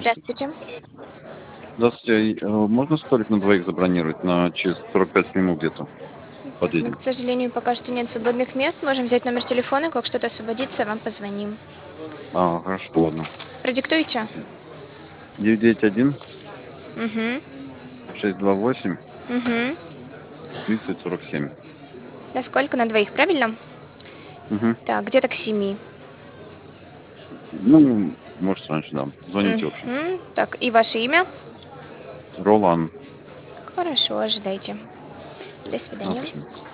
Здравствуйте. Здравствуйте. Здравствуйте. Можно столик на двоих забронировать на через 45 минут где-то? Так, ну, Подъедем. к сожалению, пока что нет свободных мест. Можем взять номер телефона, как что-то освободится, вам позвоним. Хорошо, ладно. Продиктуйте. 991 Угу. 628 Угу. 3047. На сколько? На двоих, правильно? Угу. Так, где-то к 7. Ну, может, раньше, да. Звоните, в общем. Угу. Так, и ваше имя? Ролан. Хорошо, ожидайте. До свидания. Спасибо.